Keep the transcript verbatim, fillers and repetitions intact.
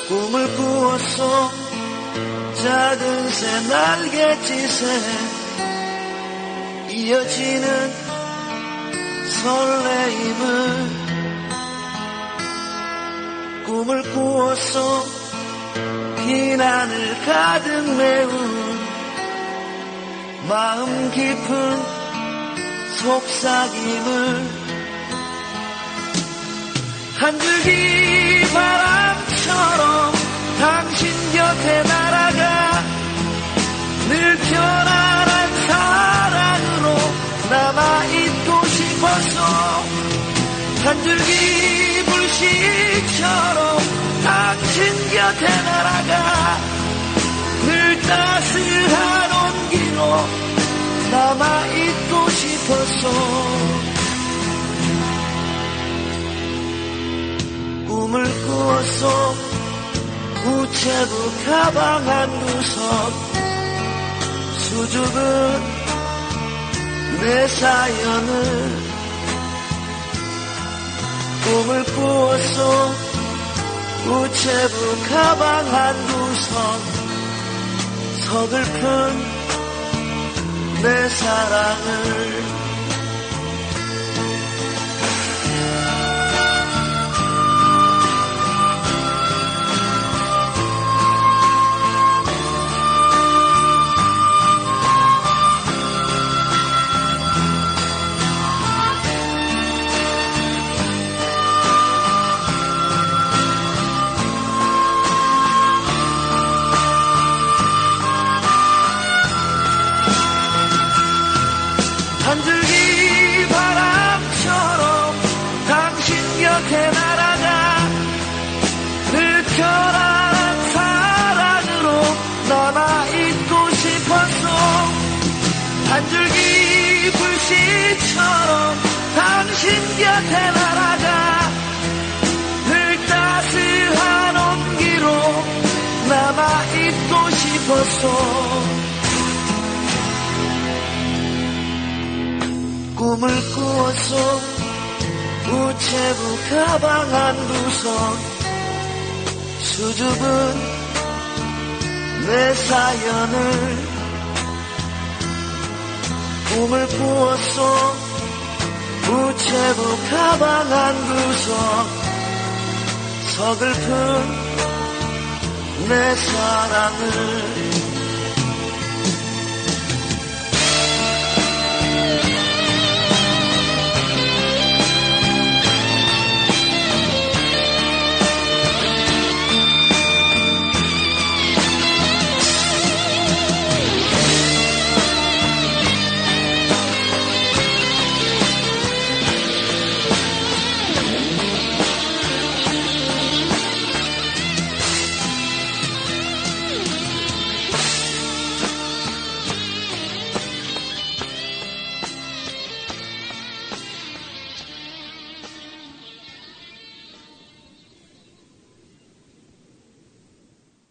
꿈을 꾸었어. 작은 새 날갯짓에 이어지는 설레임을. 꿈을 꾸었어. 비난을 가득 메운 마음 깊은 속삭임을. 한 줄기 바람처럼 당신 곁에 날아가 늘 편안한 사랑으로 남아있고 싶어서. 한 줄기 불씨처럼 당신 곁에 날아가 늘 따스한 온기로 남아있고 싶어서. 꿈을 꾸었어. 우체부 가방 한 구석 수줍은 내 사연을. 꿈을 꾸었어. 우체부 가방 한 구석 서글픈 내 사랑을. 한 줄기 바람처럼 당신 곁에 날아가 늘 편안한 사랑으로 남아있고 싶어서. 한 줄기 불씨처럼 당신 곁에 날아가 늘 따스한 온기로 남아있고 싶어서. 꿈을 꾸었어. 우체부 가방 한 구석 수줍은 내 사연을. 꿈을 꾸었어. 우체부 가방 한 구석 서글픈 내 사랑을.